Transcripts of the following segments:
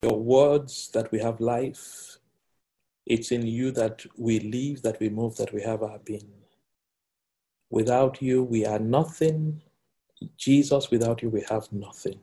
your words that we have life. It's in you that we live, that we move, that we have our being. Without you, we are nothing. Jesus, without you, we have nothing.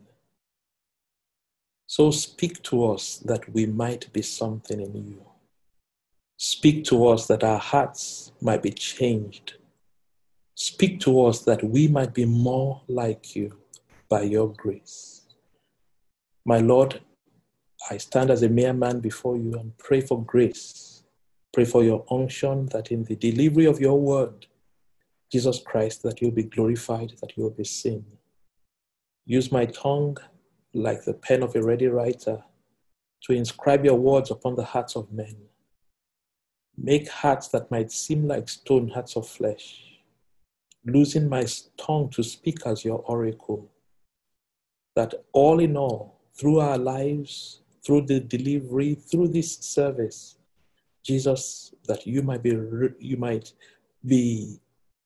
So speak to us that we might be something in you. Speak to us that our hearts might be changed. Speak to us that we might be more like you by your grace. My Lord, I stand as a mere man before you and pray for grace. Pray for your unction, that in the delivery of your word, Jesus Christ, that you'll be glorified, that you'll be seen. Use my tongue like the pen of a ready writer to inscribe your words upon the hearts of men. Make hearts that might seem like stone, hearts of flesh. Losing my tongue to speak as your oracle. That all in all, through our lives, through the delivery, through this service, Jesus, that you might be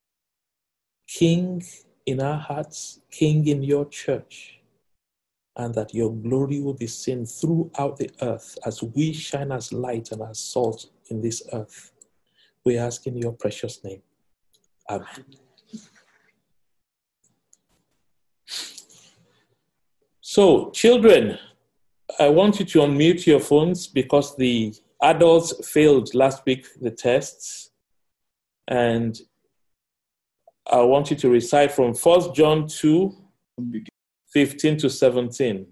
King in our hearts, King in your church, and that your glory will be seen throughout the earth as we shine as light and as salt in this earth. We ask in your precious name. Amen. So, children, I want you to unmute your phones because the adults failed last week, the tests. And I want you to recite from 1 John 2, 15 to 17.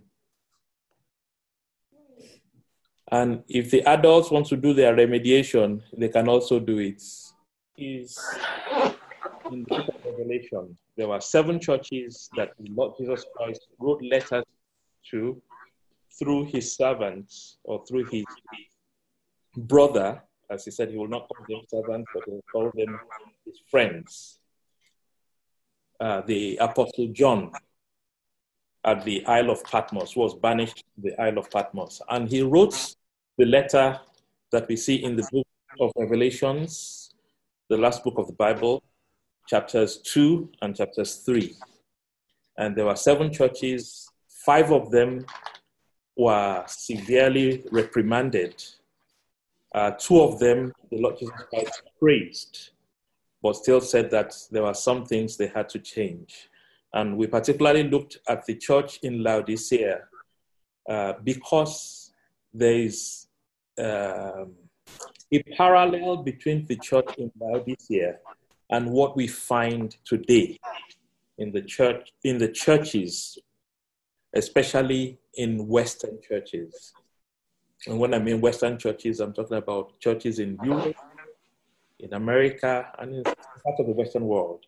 And if the adults want to do their remediation, they can also do it. Is in the book of Revelation, there were 7 churches that the Lord Jesus Christ wrote letters to through his servants or through his brother. As he said, he will not call them servants, but he will call them his friends. The Apostle John at the Isle of Patmos was banished to the Isle of Patmos. And he wrote the letter that we see in the book of Revelations, the last book of the Bible, chapters 2 and chapters 3. And there were 7 churches. 5 of them were severely reprimanded. 2 of them, the Lord Jesus Christ praised, but still said that there were some things they had to change. And we particularly looked at the church in Laodicea because there is a parallel between the church in Laodicea and what we find today in the church, in the churches, especially in Western churches. And when I mean Western churches, I'm talking about churches in Europe, in America, and in part of the Western world.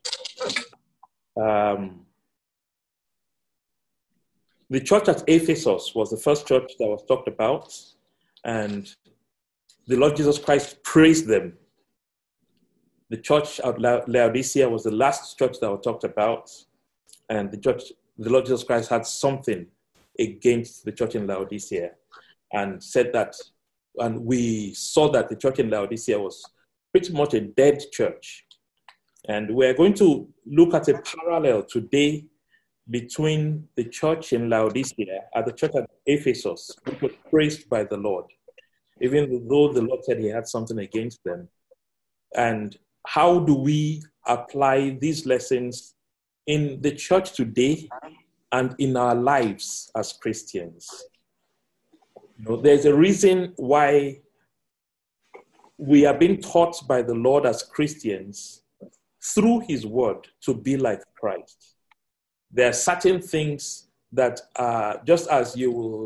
The church at Ephesus was the first church that was talked about, and the Lord Jesus Christ praised them. The church at Laodicea was the last church that was talked about, and the Lord Jesus Christ had something against the church in Laodicea and said that, and we saw that the church in Laodicea was pretty much a dead church. And we're going to look at a parallel today between the church in Laodicea and the church at Ephesus, which was praised by the Lord, even though the Lord said he had something against them. And how do we apply these lessons in the church today and in our lives as Christians? You know, there's a reason why we are being taught by the Lord as Christians through his word to be like Christ. There are certain things that just as you will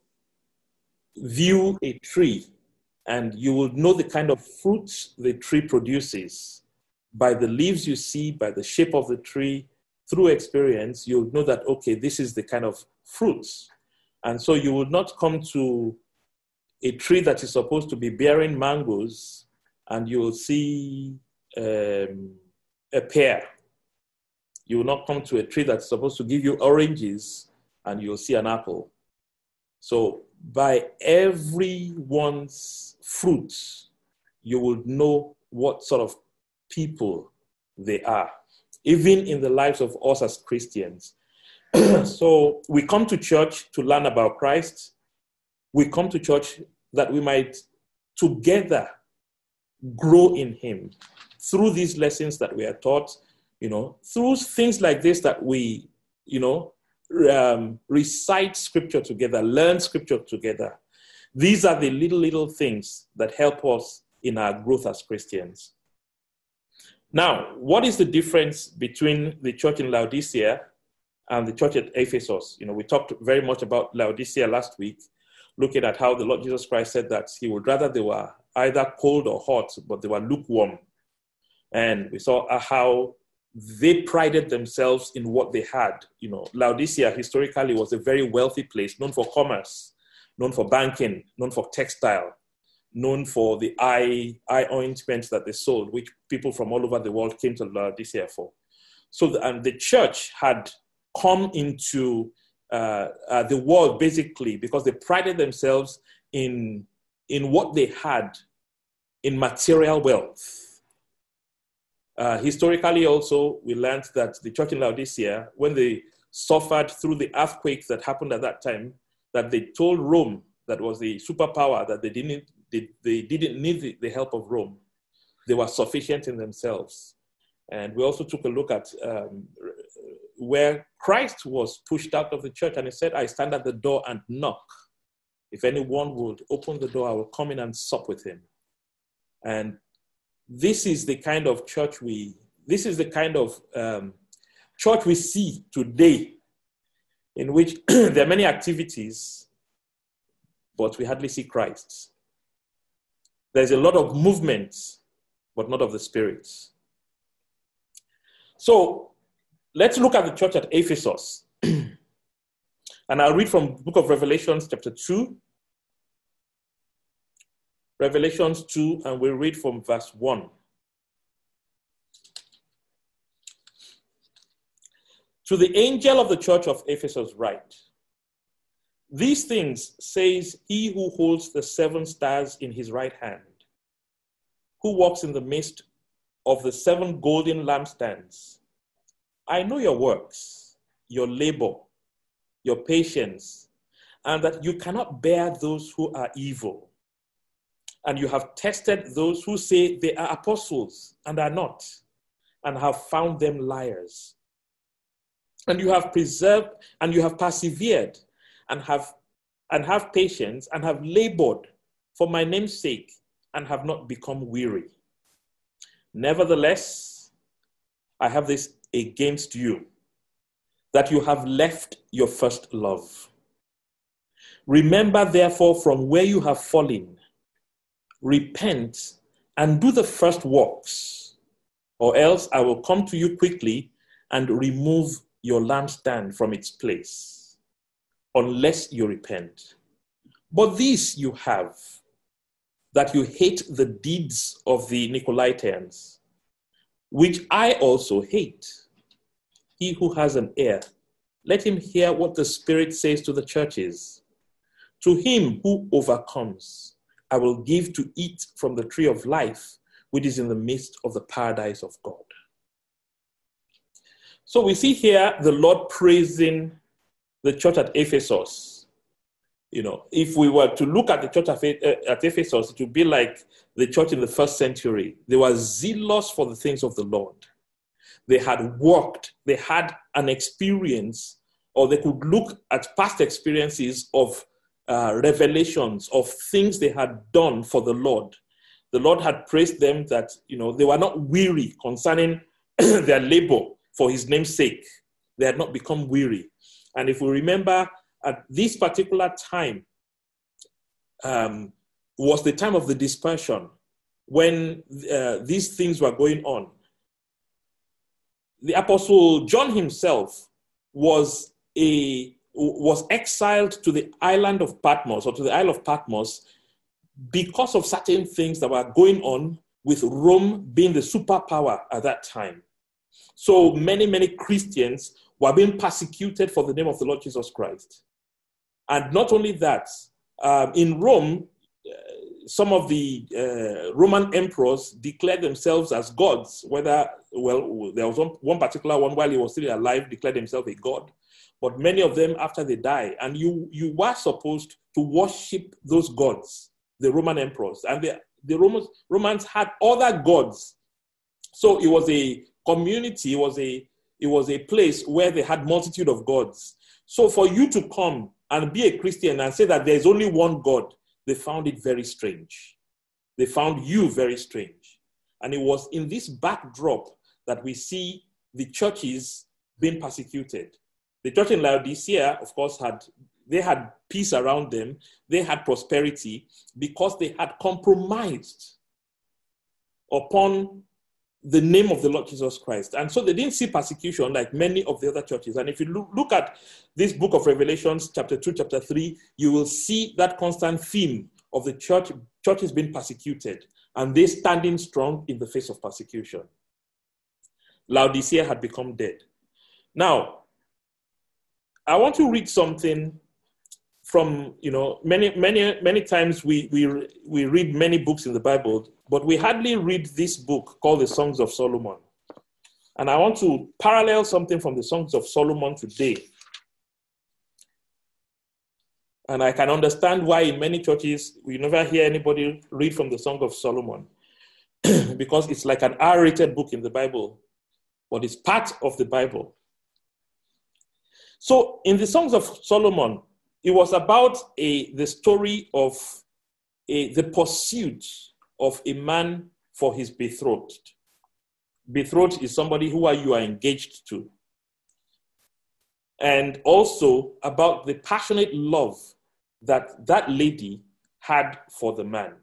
view a tree and you will know the kind of fruits the tree produces by the leaves you see, by the shape of the tree, through experience, you'll know that, okay, this is the kind of fruits. And so you will not come to a tree that is supposed to be bearing mangoes and you will see a pear. You will not come to a tree that's supposed to give you oranges and you'll see an apple. So by everyone's fruits, you will know what sort of people they are, even in the lives of us as Christians. So we come to church to learn about Christ. we come to church that we might together grow in him through these lessons that we are taught, through things like this that we, recite scripture together, learn scripture together. These are the little things that help us in our growth as Christians. Now, what is the difference between the church in Laodicea and the church at Ephesus? We talked very much about Laodicea last week, looking at how the Lord Jesus Christ said that he would rather they were either cold or hot, but they were lukewarm. And we saw how they prided themselves in what they had. Laodicea historically was a very wealthy place, known for commerce, known for banking, known for textile, known for the eye ointments that they sold, which people from all over the world came to Laodicea for. So the church had come into the world basically because they prided themselves in what they had in material wealth. Historically also, we learned that the church in Laodicea, when they suffered through the earthquakes that happened at that time, that they told Rome, that was the superpower, that they didn't need the help of Rome. They were sufficient in themselves. And we also took a look at where Christ was pushed out of the church, and he said, I stand at the door and knock. If anyone would open the door, I will come in and sup with him. And this is the kind of church we see today, in which there are many activities, but we hardly see Christ. There's a lot of movement, but not of the Spirit. So let's look at the church at Ephesus. And I'll read from the book of Revelations chapter 2. Revelations 2, and we'll read from verse 1. To the angel of the church of Ephesus write, these things says he who holds the 7 stars in his right hand, who walks in the midst of the 7 golden lampstands. I know your works, your labor, your patience, and that you cannot bear those who are evil. And you have tested those who say they are apostles and are not, and have found them liars. And you have preserved, and you have persevered, and have patience, and have labored for my name's sake, and have not become weary. Nevertheless, I have this against you, that you have left your first love. Remember, therefore, from where you have fallen, repent and do the first works, or else I will come to you quickly and remove your lampstand from its place, unless you repent. But this you have, that you hate the deeds of the Nicolaitans, which I also hate. He who has an ear, let him hear what the Spirit says to the churches. To him who overcomes, I will give to eat from the tree of life, which is in the midst of the paradise of God. So we see here the Lord praising the church at Ephesus. If we were to look at the church at Ephesus, it would be like the church in the first century. They were zealous for the things of the Lord. They had worked, they had an experience, or they could look at past experiences of revelations of things they had done for the Lord. The Lord had praised them that, they were not weary concerning their labor for his name's sake. They had not become weary. And if we remember, at this particular time was the time of the dispersion, when these things were going on. The Apostle John himself was exiled to the island of Patmos, or to the Isle of Patmos, because of certain things that were going on with Rome being the superpower at that time. So many Christians were being persecuted for the name of the Lord Jesus Christ. And not only that, in Rome, some of the Roman emperors declared themselves as gods, there was one particular one, while he was still alive, declared himself a god. but many of them after they die. And you were supposed to worship those gods, the Roman emperors. And the Romans had other gods. So it was a community, it was a place where they had multitude of gods. So for you to come and be a Christian and say that there's only one God, they found it very strange. They found you very strange. And it was in this backdrop that we see the churches being persecuted. The church in Laodicea, of course, had peace around them. They had prosperity because they had compromised upon the name of the Lord Jesus Christ. And so they didn't see persecution like many of the other churches. And if you look at this book of Revelations, chapter 2, chapter 3, you will see that constant theme of the churches being persecuted and they standing strong in the face of persecution. Laodicea had become dead. Now, I want to read something from, many times we read many books in the Bible, but we hardly read this book called the Songs of Solomon. And I want to parallel something from the Songs of Solomon today. And I can understand why in many churches we never hear anybody read from the Song of Solomon because it's like an R-rated book in the Bible, but it's part of the Bible. So in the Songs of Solomon, it was about the story of the pursuit of a man for his betrothed. Betrothed is somebody who you are engaged to. And also about the passionate love that lady had for the man.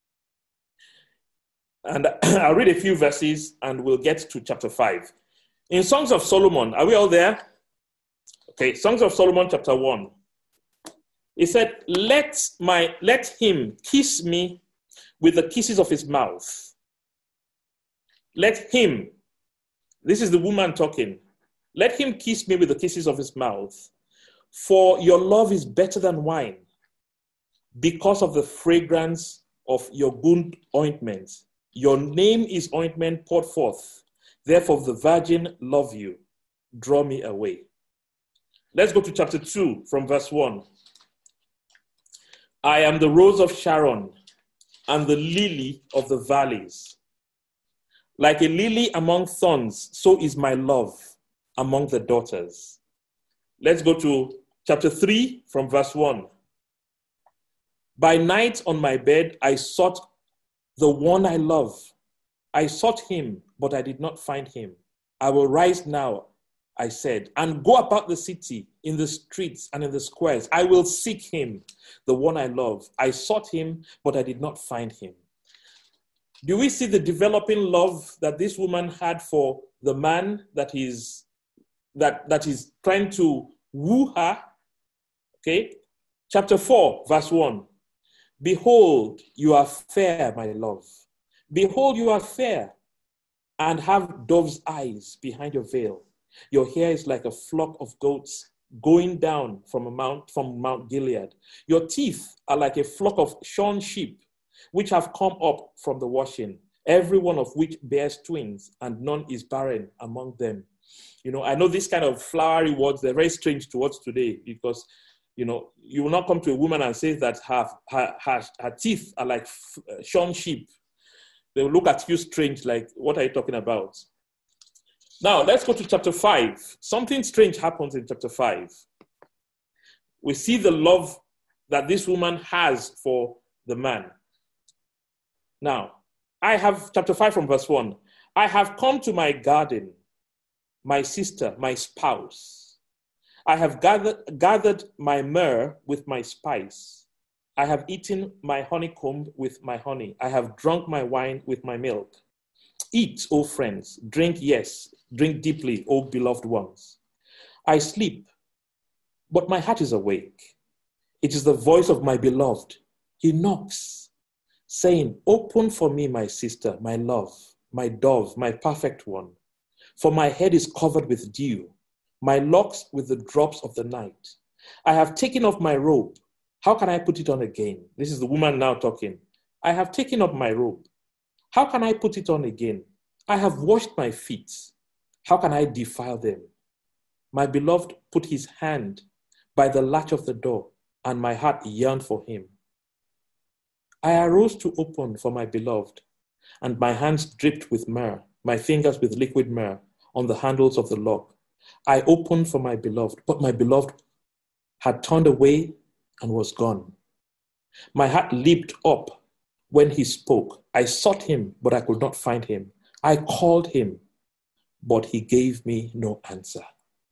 And I'll read a few verses and we'll get to chapter 5. In Songs of Solomon, are we all there? Okay, Songs of Solomon chapter 1. He said, let him kiss me with the kisses of his mouth. Let him, this is the woman talking, let him kiss me with the kisses of his mouth, for your love is better than wine, because of the fragrance of your good ointment. Your name is ointment poured forth. Therefore the virgin love you. Draw me away. Let's go to chapter 2 from verse 1. I am the rose of Sharon and the lily of the valleys. Like a lily among thorns, so is my love among the daughters. Let's go to chapter 3 from verse 1. By night on my bed, I sought the one I love. I sought him, but I did not find him. I will rise now, I said, and go about the city, in the streets and in the squares. I will seek him, the one I love. I sought him, but I did not find him. Do we see the developing love that this woman had for the man that is trying to woo her? Okay. Chapter 4, verse 1. Behold, you are fair, my love. Behold, you are fair and have dove's eyes behind your veil. Your hair is like a flock of goats going down from Mount Gilead. Your teeth are like a flock of shorn sheep, which have come up from the washing, every one of which bears twins, and none is barren among them. I know these kind of flowery words, they're very strange to us today because, you will not come to a woman and say that her teeth are like shorn sheep. They will look at you strange, like, what are you talking about? Now, let's go to chapter 5. Something strange happens in chapter 5. We see the love that this woman has for the man. Now, I have chapter 5 from verse 1. I have come to my garden, my sister, my spouse. I have gathered my myrrh with my spice. I have eaten my honeycomb with my honey. I have drunk my wine with my milk. Eat, O friends, drink, yes, drink deeply, O beloved ones. I sleep, but my heart is awake. It is the voice of my beloved. He knocks, saying, open for me, my sister, my love, my dove, my perfect one. For my head is covered with dew, my locks with the drops of the night. I have taken off my robe. How can I put it on again? This is the woman now talking. I have taken up my robe. How can I put it on again? I have washed my feet. How can I defile them? My beloved put his hand by the latch of the door, and my heart yearned for him. I arose to open for my beloved, and my hands dripped with myrrh, my fingers with liquid myrrh on the handles of the lock. I opened for my beloved, but my beloved had turned away and was gone. My heart leaped up when he spoke. I sought him, but I could not find him. I called him, but he gave me no answer.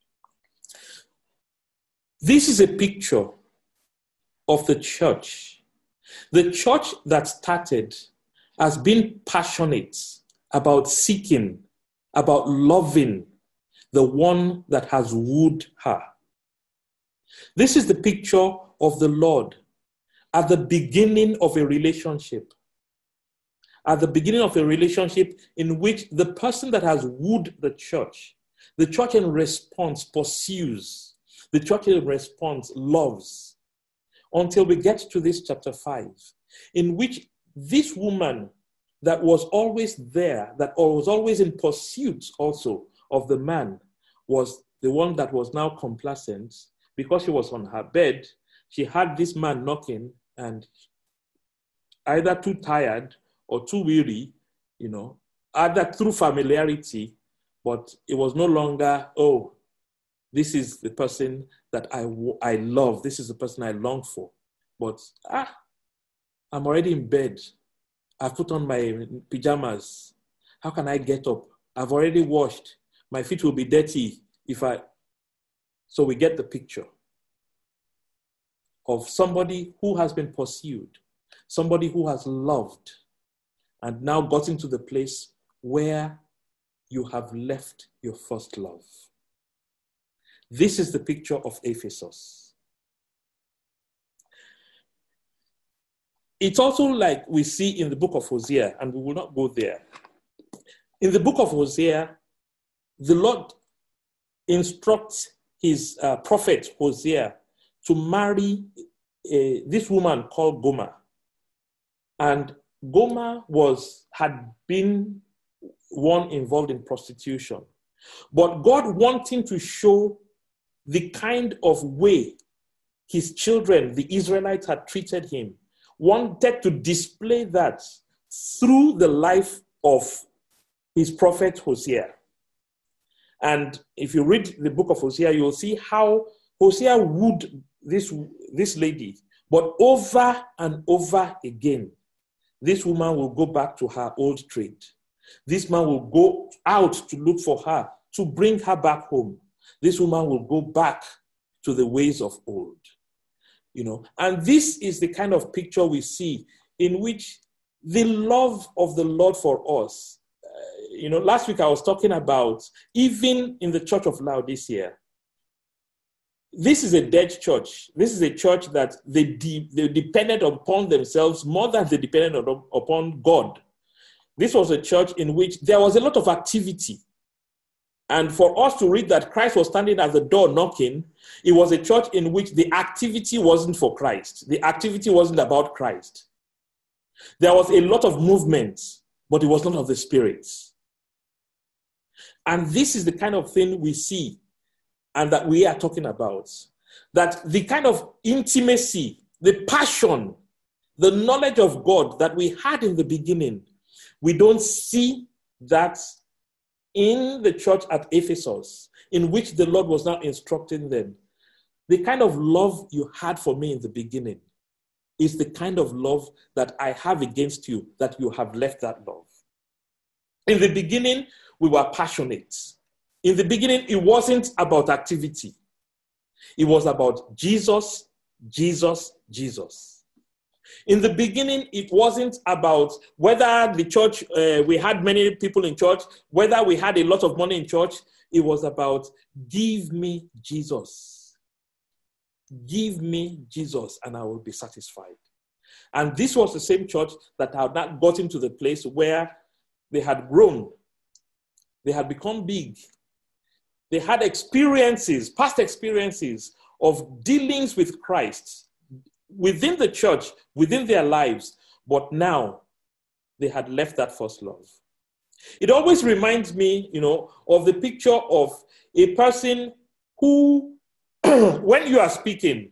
This is a picture of the church. The church that started as being passionate about seeking, about loving the one that has wooed her. This is the picture of the Lord at the beginning of a relationship. At the beginning of a relationship in which the person that has wooed the church in response pursues, the church in response loves, until we get to this chapter 5, in which this woman that was always there, that was always in pursuit also of the man, was the one that was now complacent. Because she was on her bed, she had this man knocking, and either too tired or too weary, either through familiarity, but it was no longer, oh, this is the person that I love. This is the person I long for. But, I'm already in bed. I've put on my pajamas. How can I get up? I've already washed. My feet will be dirty So we get the picture of somebody who has been pursued, somebody who has loved, and now gotten to the place where you have left your first love. This is the picture of Ephesus. It's also like we see in the book of Hosea, and we will not go there. In the book of Hosea, the Lord instructs his prophet Hosea to marry this woman called Gomer. And Gomer had been one involved in prostitution. But God, wanting to show the kind of way his children, the Israelites, had treated him, wanted to display that through the life of his prophet Hosea. And if you read the book of Hosea, you'll see how Hosea wooed this lady. But over and over again, this woman will go back to her old trade. This man will go out to look for her, to bring her back home. This woman will go back to the ways of old. And this is the kind of picture we see in which the love of the Lord for us. Last week I was talking about, even in the church of Laodicea, this is a dead church. This is a church that they depended upon themselves more than they depended upon God. This was a church in which there was a lot of activity. And for us to read that Christ was standing at the door knocking, it was a church in which the activity wasn't for Christ. The activity wasn't about Christ. There was a lot of movement, but it was not of the Spirit. And this is the kind of thing we see and that we are talking about. That the kind of intimacy, the passion, the knowledge of God that we had in the beginning, we don't see that in the church at Ephesus, in which the Lord was now instructing them. The kind of love you had for me in the beginning is the kind of love that I have against you, that you have left that love. In the beginning, we were passionate. In the beginning, it wasn't about activity. It was about Jesus, Jesus, Jesus. In the beginning, it wasn't about whether the church, we had many people in church, whether we had a lot of money in church. It was about, give me Jesus. Give me Jesus and I will be satisfied. And this was the same church that had not gotten to the place where they had grown. They had become big. They had experiences, past experiences of dealings with Christ within the church, within their lives, but now they had left that first love. It always reminds me, of the picture of a person who, when you are speaking,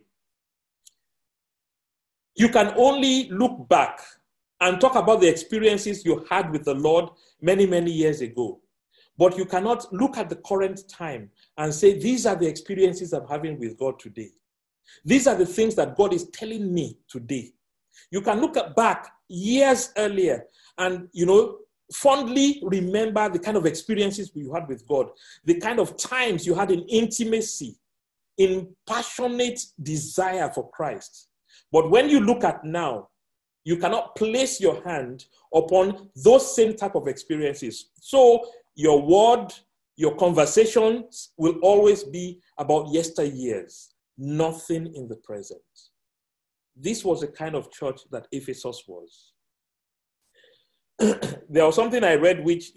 you can only look back and talk about the experiences you had with the Lord many, many years ago. But you cannot look at the current time and say, these are the experiences I'm having with God today. These are the things that God is telling me today. You can look back years earlier and, fondly remember the kind of experiences you had with God, the kind of times you had in intimacy, in passionate desire for Christ. But when you look at now, you cannot place your hand upon those same type of experiences. So your word, your conversations will always be about yesteryears, nothing in the present. This was the kind of church that Ephesus was. There was something I read which,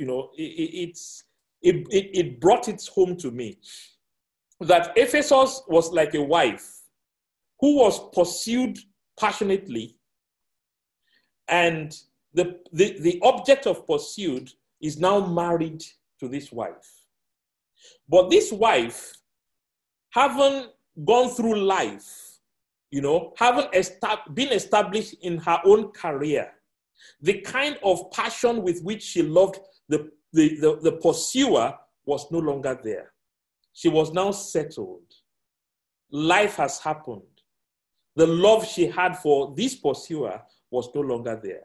it brought it home to me. That Ephesus was like a wife who was pursued passionately, and the object of pursuit is now married to this wife. But this wife, having gone through life, having been established in her own career, the kind of passion with which she loved the pursuer was no longer there. She was now settled. Life has happened. The love she had for this pursuer was no longer there.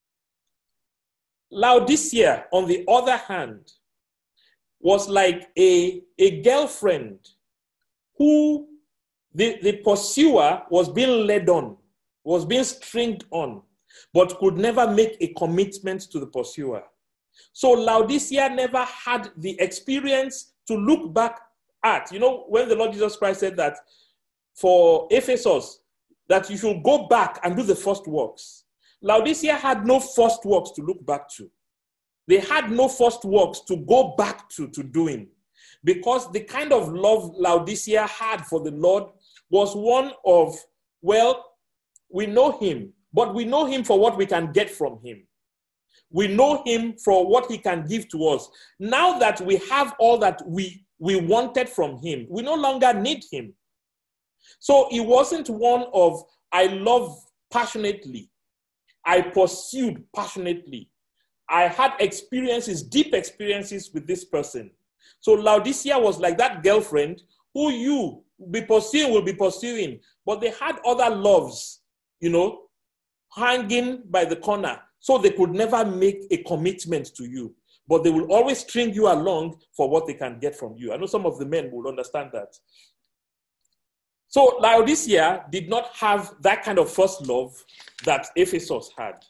Laodicea, on the other hand, was like a girlfriend who the pursuer was being led on, was being stringed on, but could never make a commitment to the pursuer. So Laodicea never had the experience to look back at. When the Lord Jesus Christ said that for Ephesus, that you should go back and do the first works. Laodicea had no first works to look back to. They had no first works to go back to doing. Because the kind of love Laodicea had for the Lord was one of, we know him, but we know him for what we can get from him. We know him for what he can give to us. Now that we have all that we wanted from him, we no longer need him. So it wasn't one of, I love passionately, I pursued passionately, I had experiences, deep experiences with this person. So Laodicea was like that girlfriend who you will be pursuing, but they had other loves, hanging by the corner, so they could never make a commitment to you, but they will always string you along for what they can get from you. I know some of the men will understand that. So Laodicea did not have that kind of first love that Ephesus had.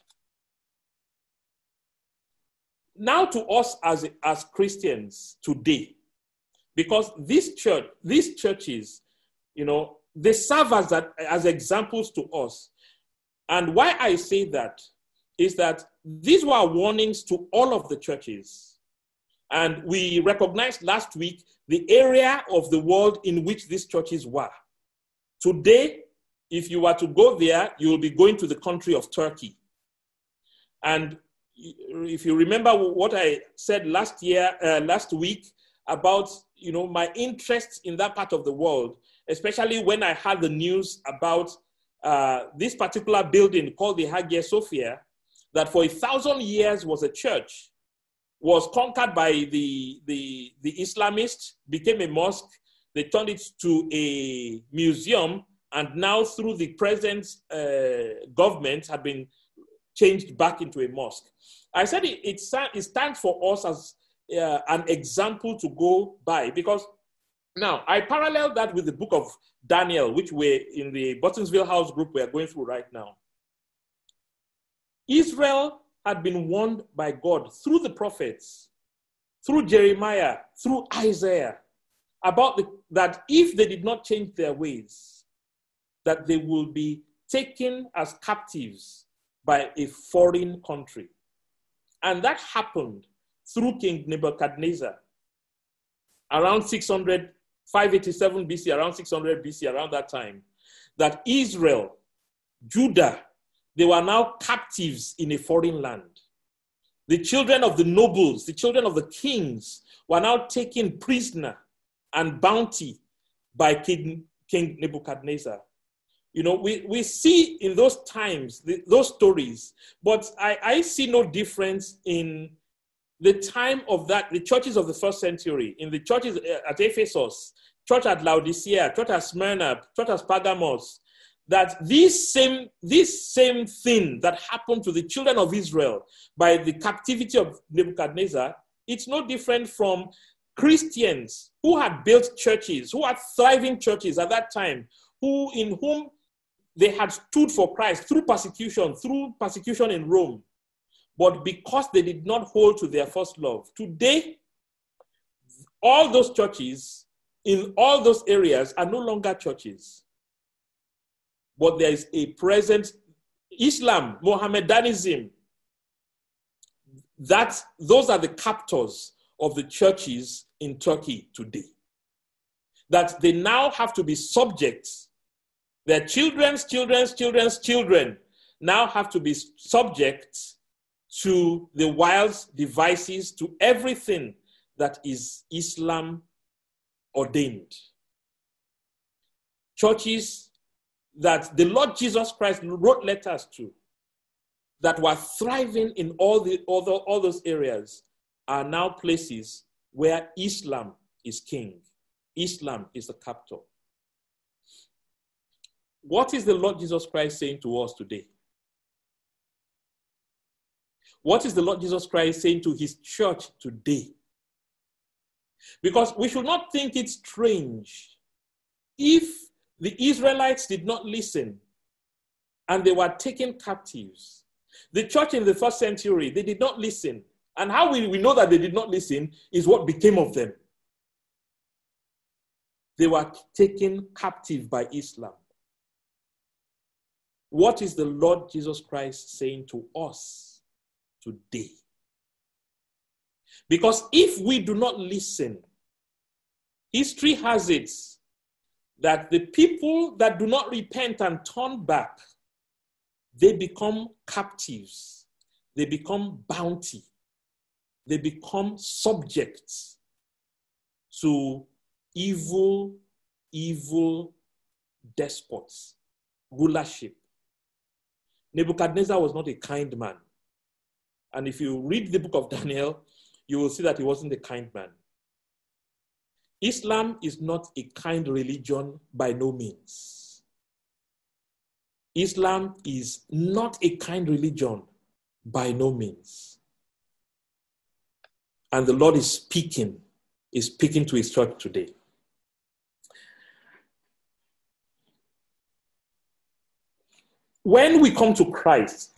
Now to us as Christians today, because these churches, they serve as examples to us. And why I say that is that these were warnings to all of the churches. And we recognized last week the area of the world in which these churches were. Today, if you were to go there, you will be going to the country of Turkey. And if you remember what I said last week about, my interest in that part of the world, especially when I had the news about this particular building called the Hagia Sophia, that for 1,000 years was a church, was conquered by the Islamists, became a mosque. They turned it to a museum, and now through the present government have been changed back into a mosque. I said it stands for us as an example to go by, because now I parallel that with the book of Daniel, which we're in the Buttonsville House group we are going through right now. Israel had been warned by God through the prophets, through Jeremiah, through Isaiah, about that if they did not change their ways, that they will be taken as captives by a foreign country. And that happened through King Nebuchadnezzar around 587 BC, around 600 BC, around that time, that Israel, Judah, they were now captives in a foreign land. The children of the nobles, the children of the kings were now taken prisoner and bounty by King Nebuchadnezzar. You know, we see in those times, those stories, but I see no difference in the time of the churches of the first century, in the churches at Ephesus, church at Laodicea, church at Smyrna, church at Pergamos, that this same thing that happened to the children of Israel by the captivity of Nebuchadnezzar, it's no different from Christians who had built churches, who had thriving churches at that time, in whom they had stood for Christ through persecution in Rome. But because they did not hold to their first love, today, all those churches in all those areas are no longer churches. But there is a present Islam, Mohammedanism, those are the captors of the churches in Turkey today. That they now have to be subject. Their children's children now have to be subject to the wiles, devices, to everything that is Islam ordained. Churches that the Lord Jesus Christ wrote letters to, that were thriving in all those areas, are now places where Islam is king. Islam is the captor. What is the Lord Jesus Christ saying to us today? What is the Lord Jesus Christ saying to his church today? Because we should not think it strange if the Israelites did not listen and they were taken captives. The church in the first century, they did not listen. And how we know that they did not listen is what became of them. They were taken captive by Islam. What is the Lord Jesus Christ saying to us today? Because if we do not listen, history has it that the people that do not repent and turn back, they become captives. They become bounty. They become subjects to evil despots, rulership. Nebuchadnezzar was not a kind man. And if you read the book of Daniel, you will see that he wasn't a kind man. Islam is not a kind religion by no means. Islam is not a kind religion by no means. And the Lord is speaking to his church today. When we come to Christ,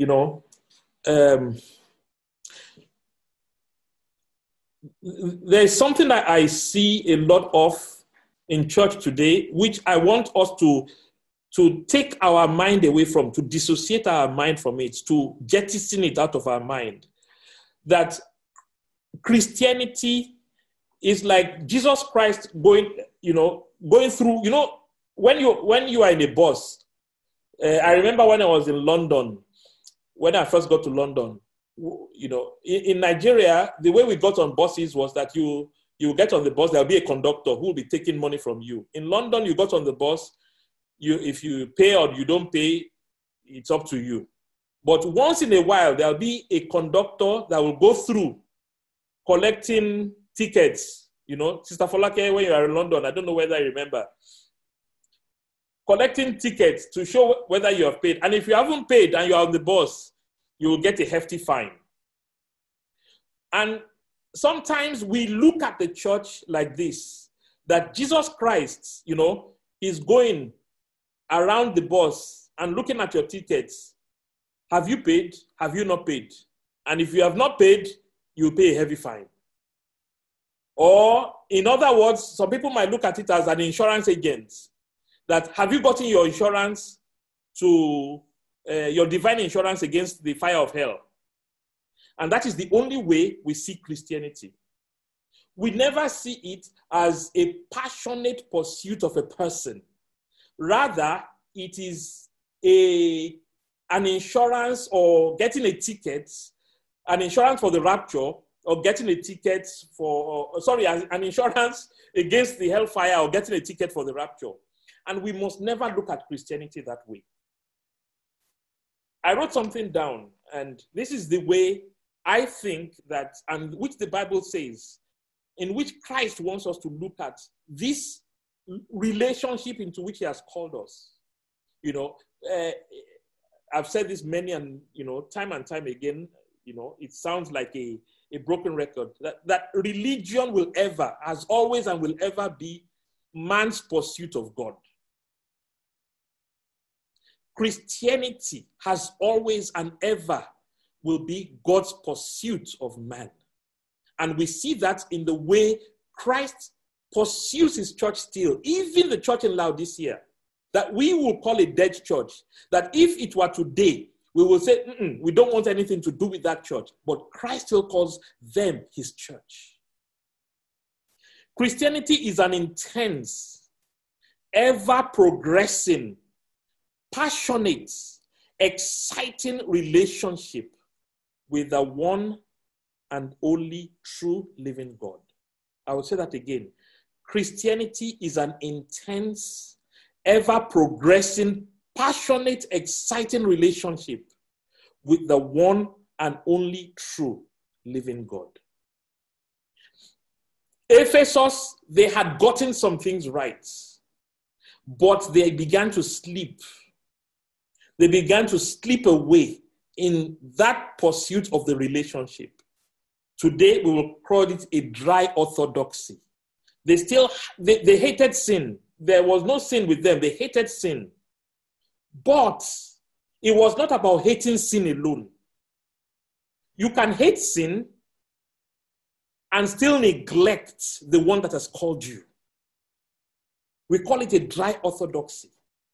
there's something that I see a lot of in church today, which I want us to take our mind away from, to dissociate our mind from it, to jettison it out of our mind. That Christianity is like Jesus Christ going through, when you are in a bus. I remember when I was in London, when I first got to London, in Nigeria, the way we got on buses was that you get on the bus, there'll be a conductor who will be taking money from you. In London, you got on the bus, if you pay or you don't pay, it's up to you. But once in a while, there'll be a conductor that will go through collecting tickets. Sister Folake, when you are in London, I don't know whether you remember, collecting tickets to show whether you have paid. And if you haven't paid and you are on the bus, you will get a hefty fine. And sometimes we look at the church like this, that Jesus Christ, is going around the bus and looking at your tickets. Have you paid? Have you not paid? And if you have not paid, you'll pay a heavy fine. Or, in other words, some people might look at it as an insurance agent. That have you gotten your insurance to your divine insurance against the fire of hell? And that is the only way we see Christianity. We never see it as a passionate pursuit of a person. Rather, it is an insurance or getting a ticket, an insurance for the rapture or getting a ticket for, an insurance against the hellfire, or getting a ticket for the rapture. And we must never look at Christianity that way. I wrote something down, and this is the way I think that, and which the Bible says, in which Christ wants us to look at this relationship into which he has called us. I've said this many and, time and time again, it sounds like a broken record, that religion has always and will ever be man's pursuit of God. Christianity has always and ever will be God's pursuit of man. And we see that in the way Christ pursues his church still, even the church in Laodicea, that we will call a dead church, that if it were today, we will say, we don't want anything to do with that church. But Christ still calls them his church. Christianity is an intense, ever-progressing, passionate, exciting relationship with the one and only true living God. I will say that again. Christianity is an intense, ever-progressing, passionate, exciting relationship with the one and only true living God. Ephesus, they had gotten some things right, but they began to sleep. They began to slip away in that pursuit of the relationship. Today, we will call it a dry orthodoxy. They hated sin. There was no sin with them. They hated sin. But it was not about hating sin alone. You can hate sin and still neglect the one that has called you. We call it a dry orthodoxy.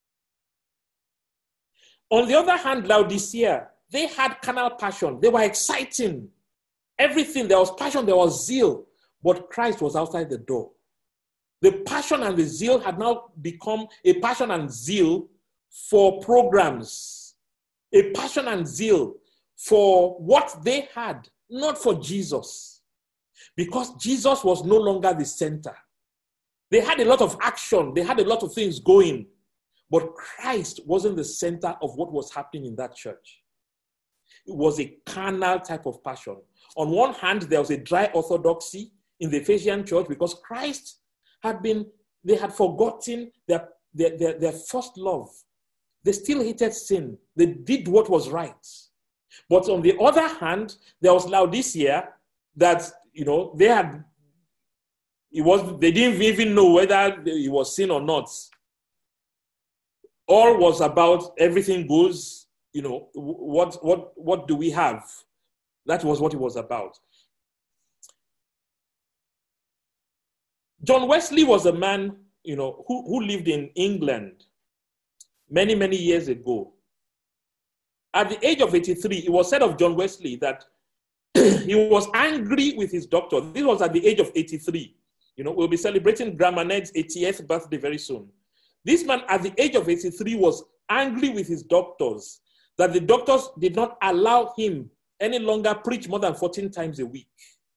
On the other hand, Laodicea, they had carnal passion. They were exciting. Everything, there was passion, there was zeal, but Christ was outside the door. The passion and the zeal had now become a passion and zeal for programs, a passion and zeal for what they had, not for Jesus, because Jesus was no longer the center. They had a lot of action, they had a lot of things going, but Christ wasn't the center of what was happening in that church. It was a carnal type of passion. On one hand, there was a dry orthodoxy in the Ephesian church because Christ they had forgotten their first love. They still hated sin. They did what was right. But on the other hand, there was Laodicea that, they didn't even know whether it was sin or not. All was about everything goes, what do we have? That was what it was about. John Wesley was a man, who lived in England many, many years ago. At the age of 83, it was said of John Wesley that he was angry with his doctor. This was at the age of 83. We'll be celebrating Grandma Ned's 80th birthday very soon. This man at the age of 83 was angry with his doctors that the doctors did not allow him any longer preach more than 14 times a week.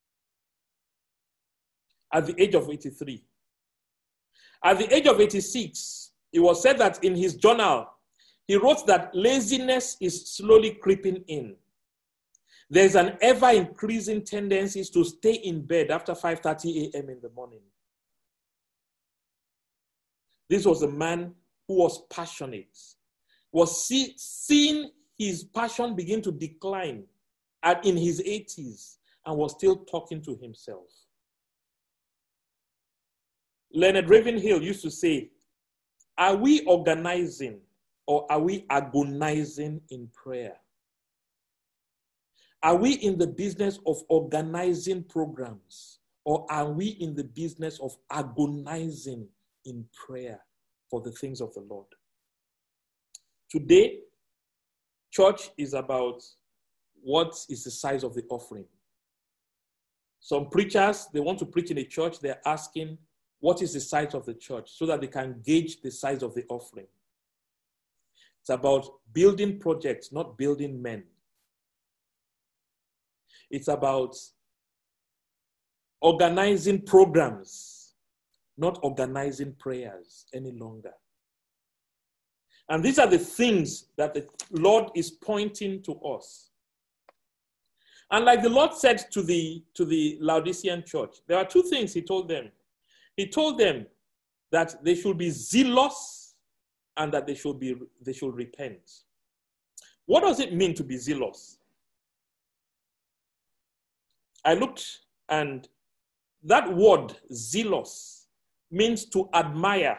At the age of 83. At the age of 86, it was said that in his journal, he wrote that laziness is slowly creeping in. There's an ever-increasing tendency to stay in bed after 5:30 a.m. in the morning. This was a man who was passionate, was seeing his passion begin to decline in his 80s and was still talking to himself. Leonard Ravenhill used to say, are we organizing or are we agonizing in prayer? Are we in the business of organizing programs or are we in the business of agonizing in prayer for the things of the Lord? Today, church is about what is the size of the offering. Some preachers, they want to preach in a church, they're asking, what is the size of the church so that they can gauge the size of the offering. It's about building projects, not building men. It's about organizing programs, not organizing prayers any longer. And these are the things that the Lord is pointing to us. And like the Lord said to the Laodicean church, there are two things he told them. He told them that they should be zealous and that they should repent. What does it mean to be zealous? I looked, and that word zealous means to admire,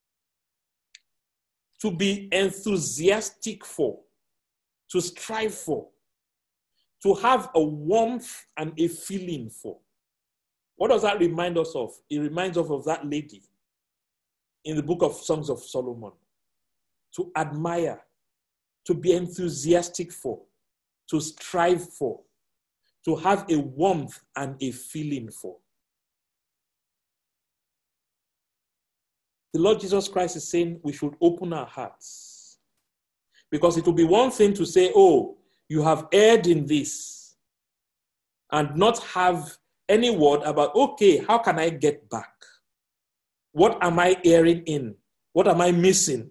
to be enthusiastic for, to strive for, to have a warmth and a feeling for. What does that remind us of? It reminds us of that lady in the book of Songs of Solomon. To admire, to be enthusiastic for, to strive for, to have a warmth and a feeling for. The Lord Jesus Christ is saying we should open our hearts. Because it will be one thing to say, oh, you have erred in this, and not have any word about, okay, how can I get back? What am I erring in? What am I missing?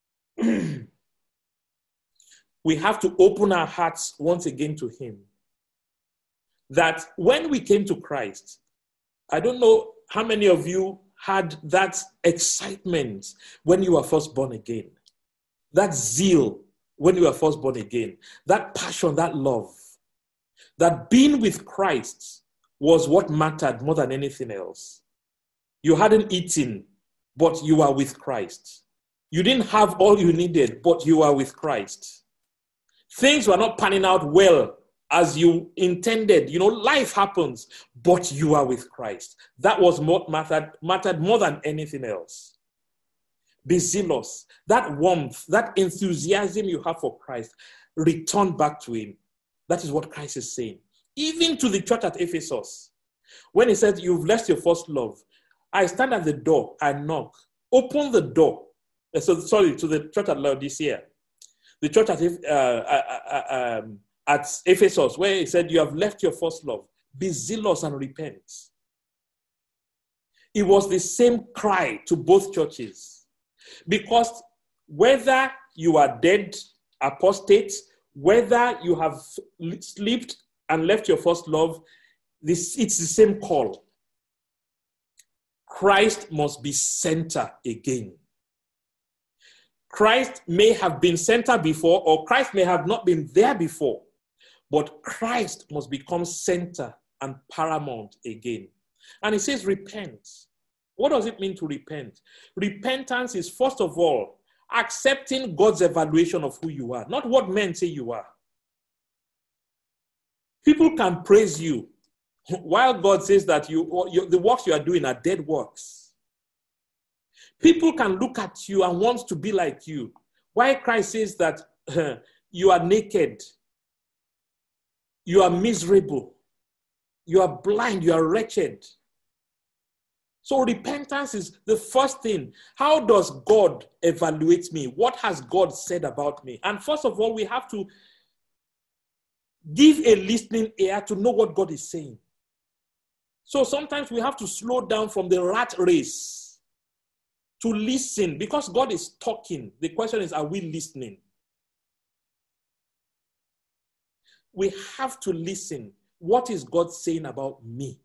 We have to open our hearts once again to him. That when we came to Christ, I don't know how many of you had that excitement when you were first born again. That zeal when you were first born again. That passion, that love. That being with Christ was what mattered more than anything else. You hadn't eaten, but you were with Christ. You didn't have all you needed, but you were with Christ. Things were not panning out well as you intended. You know, life happens, but you are with Christ. That was what mattered more than anything else. Be zealous. That warmth, that enthusiasm you have for Christ, return back to him. That is what Christ is saying. Even to the church at Ephesus, when he said, you've left your first love, I stand at the door, I knock. Open the door. To the church at Laodicea. The church at Ephesus, where he said, you have left your first love. Be zealous and repent. It was the same cry to both churches. Because whether you are dead, apostate, whether you have slipped and left your first love, it's the same call. Christ must be center again. Christ may have been center before, or Christ may have not been there before, but Christ must become center and paramount again. And he says, repent. What does it mean to repent? Repentance is, first of all, accepting God's evaluation of who you are, not what men say you are. People can praise you, while God says that the works you are doing are dead works. People can look at you and want to be like you. Why Christ says that you are naked, you are miserable, you are blind, you are wretched. So repentance is the first thing. How does God evaluate me? What has God said about me? And first of all, we have to give a listening ear to know what God is saying. So sometimes we have to slow down from the rat race to listen, because God is talking. The question is, are we listening? We have to listen. What is God saying about me?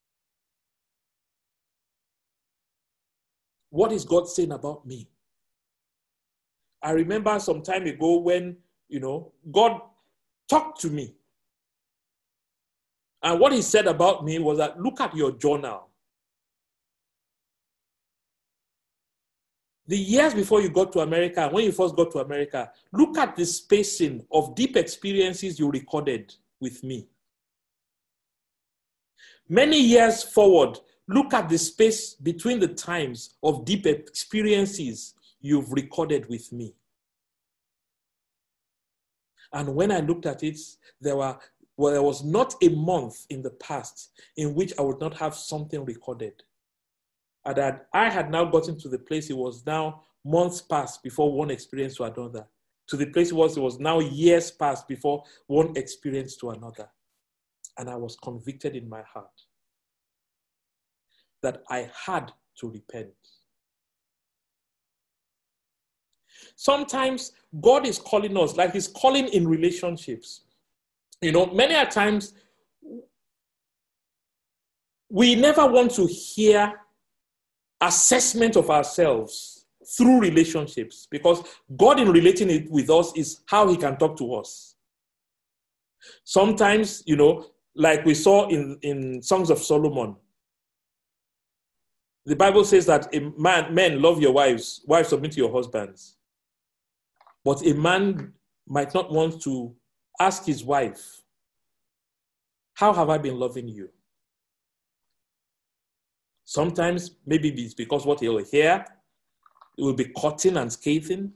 What is God saying about me? I remember some time ago when, God talked to me. And what he said about me was that, look at your journal. The years before you got to America, when you first got to America, look at the spacing of deep experiences you recorded with me. Many years forward, look at the space between the times of deep experiences you've recorded with me. And when I looked at it, there was not a month in the past in which I would not have something recorded. And that I had now gotten to the place it was now months past before one experience to another. To the place it was now years past before one experience to another. And I was convicted in my heart. that I had to repent. Sometimes God is calling us, like he's calling in relationships. Many a times we never want to hear assessment of ourselves through relationships, because God, in relating it with us, is how he can talk to us. Sometimes, like we saw in Songs of Solomon, the Bible says that men love your wives submit to your husbands. But a man might not want to ask his wife, how have I been loving you? Sometimes maybe it's because what he'll hear, it will be cutting and scathing.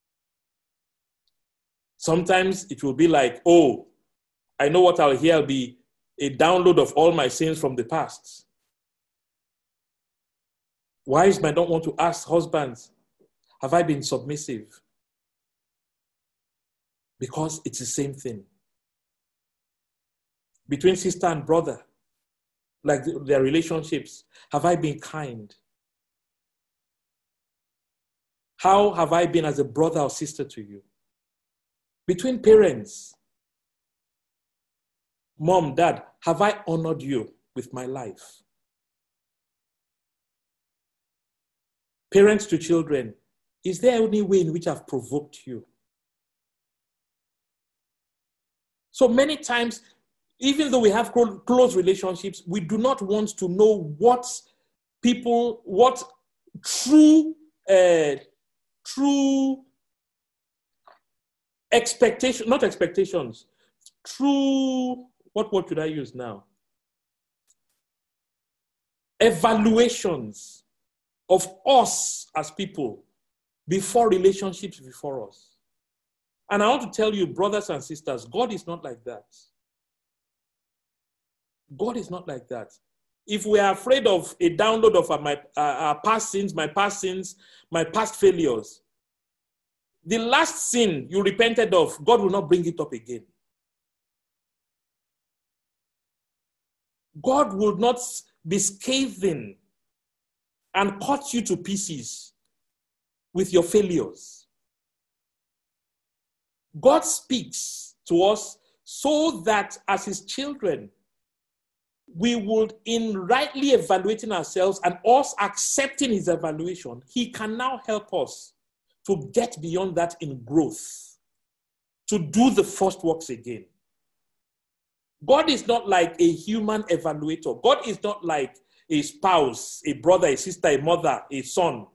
Sometimes it will be like, oh, I know what I'll hear will be a download of all my sins from the past. Wives might not want to ask husbands, have I been submissive? Because it's the same thing. Between sister and brother, like their relationships, have I been kind? How have I been as a brother or sister to you? Between parents, mom, dad, have I honored you with my life? Parents to children, is there any way in which I've provoked you? So many times, even though we have close relationships, we do not want to know what true expectation, not expectations, true, what word should I use now? Evaluations of us as people before relationships before us. And I want to tell you, brothers and sisters, God is not like that. God is not like that. If we are afraid of a download of our past sins, my past failures, the last sin you repented of, God will not bring it up again. God will not be scathing and cut you to pieces with your failures. God speaks to us so that as his children, we would, in rightly evaluating ourselves and us accepting his evaluation, he can now help us to get beyond that in growth, to do the first works again. God is not like a human evaluator. God is not like a spouse, a brother, a sister, a mother, a son.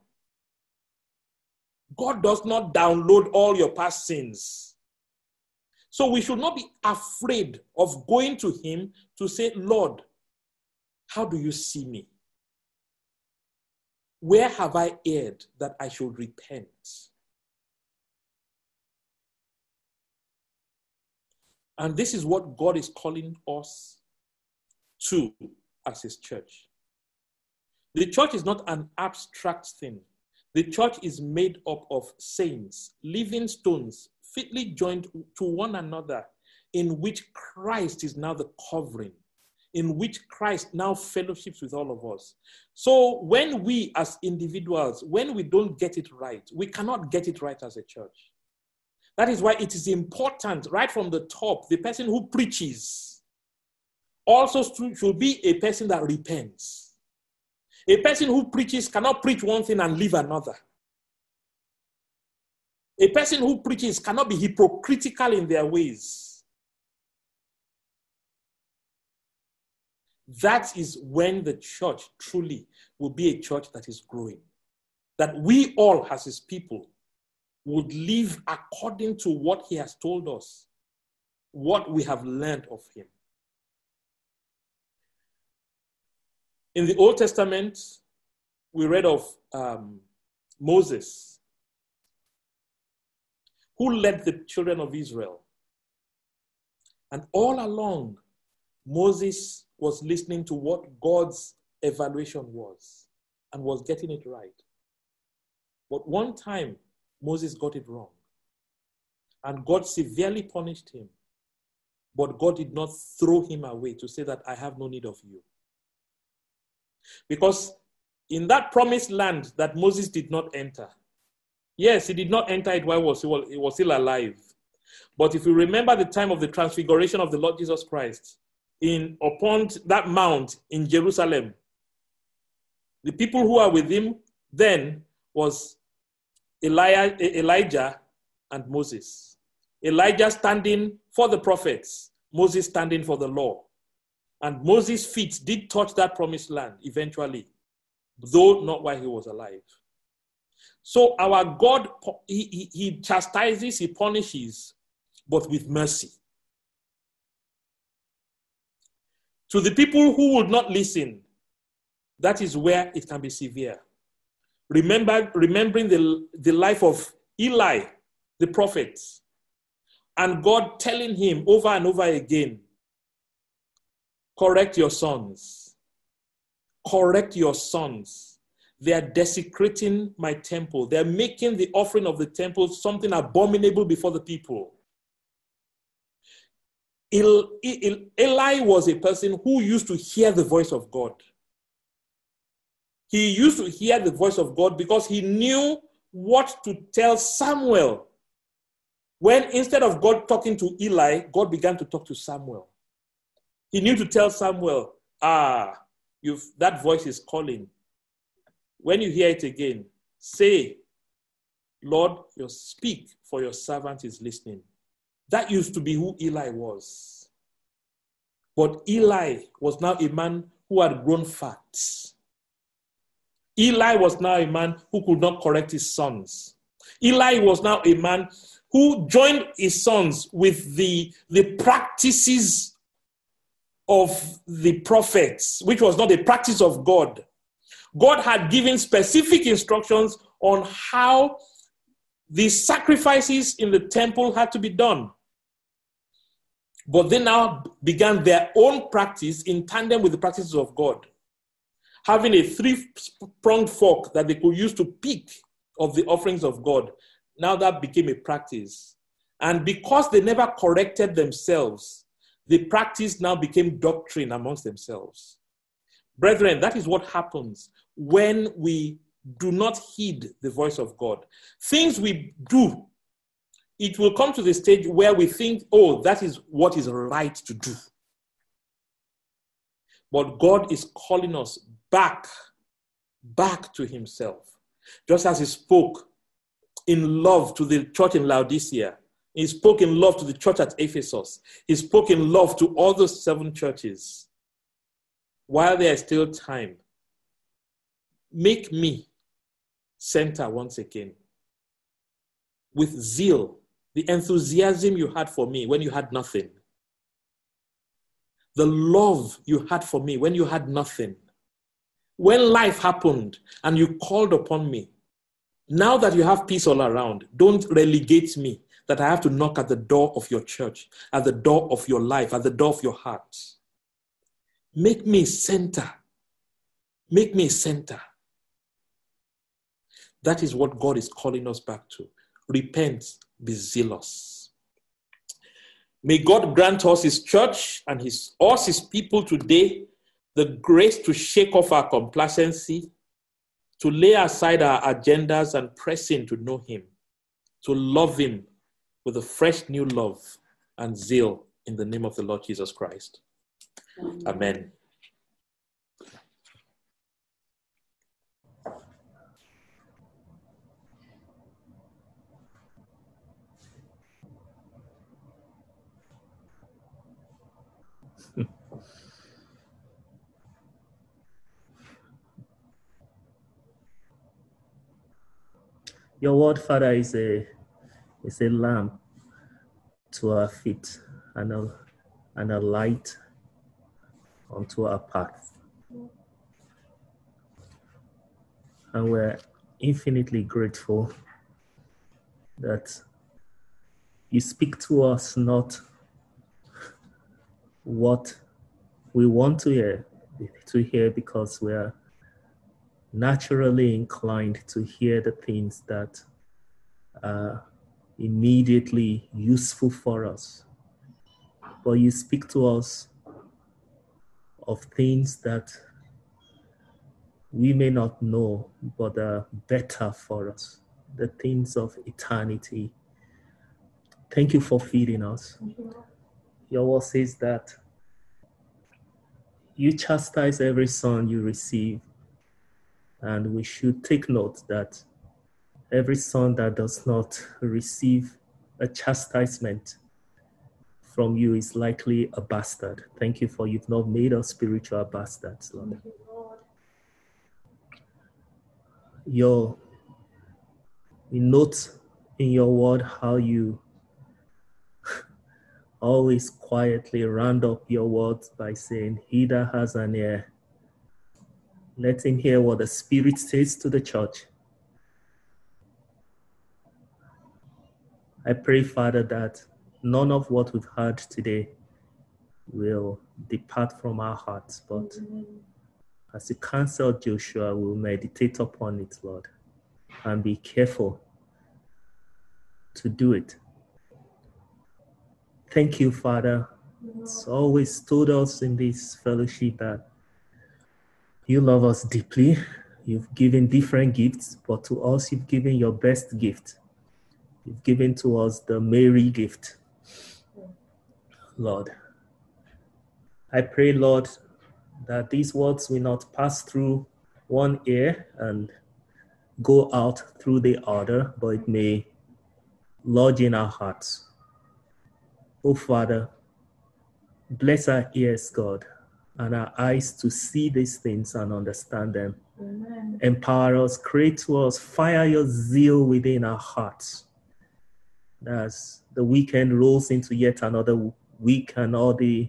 God does not download all your past sins. So we should not be afraid of going to him to say, Lord, how do you see me? Where have I erred that I should repent? And this is what God is calling us to as his church. The church is not an abstract thing. The church is made up of saints, living stones, fitly joined to one another, in which Christ is now the covering, in which Christ now fellowships with all of us. So when we as individuals, when we don't get it right, we cannot get it right as a church. That is why it is important, right from the top, the person who preaches also should be a person that repents. A person who preaches cannot preach one thing and leave another. A person who preaches cannot be hypocritical in their ways. That is when the church truly will be a church that is growing. That we all, as his people, would live according to what he has told us, what we have learned of him. In the Old Testament, we read of Moses, who led the children of Israel. And all along, Moses was listening to what God's evaluation was and was getting it right. But one time, Moses got it wrong. And God severely punished him. But God did not throw him away to say that I have no need of you. Because in that promised land that Moses did not enter, yes, he did not enter it while he was still alive. But if you remember the time of the transfiguration of the Lord Jesus Christ, upon that mount in Jerusalem, the people who are with him then was Elijah and Moses. Elijah standing for the prophets, Moses standing for the law. And Moses' feet did touch that promised land eventually, though not while he was alive. So our God, he chastises, he punishes, but with mercy. To the people who would not listen, that is where it can be severe. Remembering the life of Eli, the prophet, and God telling him over and over again, correct your sons. Correct your sons. They are desecrating my temple. They are making the offering of the temple something abominable before the people. Eli was a person who used to hear the voice of God. He used to hear the voice of God because he knew what to tell Samuel. When instead of God talking to Eli, God began to talk to Samuel. He knew to tell Samuel, that voice is calling. When you hear it again, say, Lord, you speak, for your servant is listening. That used to be who Eli was. But Eli was now a man who had grown fat. Eli was now a man who could not correct his sons. Eli was now a man who joined his sons with the practices of the prophets, which was not a practice of God. God had given specific instructions on how the sacrifices in the temple had to be done. But they now began their own practice in tandem with the practices of God, having a three-pronged fork that they could use to pick of the offerings of God. Now that became a practice. And because they never corrected themselves, the practice now became doctrine amongst themselves. Brethren, that is what happens when we do not heed the voice of God. Things we do, it will come to the stage where we think, that is what is right to do. But God is calling us back to himself. Just as he spoke in love to the church in Laodicea, he spoke in love to the church at Ephesus, he spoke in love to all those 7 churches. While there is still time, make me center once again with zeal, the enthusiasm you had for me when you had nothing, the love you had for me when you had nothing. When life happened and you called upon me, now that you have peace all around, don't relegate me that I have to knock at the door of your church, at the door of your life, at the door of your heart. Make me center. Make me center. That is what God is calling us back to. Repent, be zealous. May God grant us, his church, and his people today, the grace to shake off our complacency, to lay aside our agendas and press in to know him, to love him with a fresh new love and zeal in the name of the Lord Jesus Christ. Amen. Your word, Father, is a lamp to our feet and a light onto our path. And we're infinitely grateful that you speak to us not what we want to hear because we're naturally inclined to hear the things that are immediately useful for us. But you speak to us of things that we may not know, but are better for us, the things of eternity. Thank you for feeding us. Your word says that you chastise every son you receive, and we should take note that every son that does not receive a chastisement from you is likely a bastard. Thank you for you've not made us spiritual bastards, Lord. We note in your word how you always quietly round up your words by saying, he that has an ear, let him hear what the Spirit says to the church. I pray, Father, that none of what we've heard today will depart from our hearts, but as you counseled Joshua, we'll meditate upon it, Lord, and be careful to do it. Thank you, Father. It's always told us in this fellowship that you love us deeply. You've given different gifts, but to us, you've given your best gift. You've given to us the Mary gift, Lord. I pray, Lord, that these words will not pass through one ear and go out through the other, but it may lodge in our hearts. Oh, Father, bless our ears, God, and our eyes to see these things and understand them. Amen. Empower us, create to us, fire your zeal within our hearts. As the weekend rolls into yet another week and all the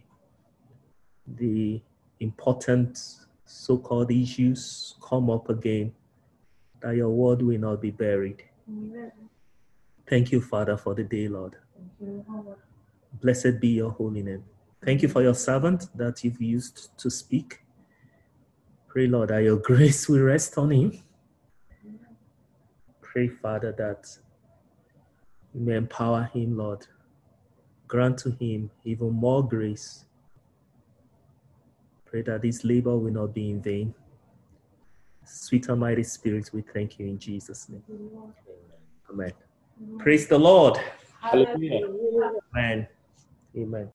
important so-called issues come up again, that your word will not be buried. Amen. Thank you, Father, for the day, Lord. Thank you, Lord. Blessed be your holy name. Thank you for your servant that you've used to speak. Pray, Lord, that your grace will rest on him. Pray, Father, that you may empower him, Lord. Grant to him even more grace. Pray that this labor will not be in vain. Sweet and mighty Spirit, we thank you in Jesus' name. Amen. Praise the Lord. Hallelujah. Amen. Amen.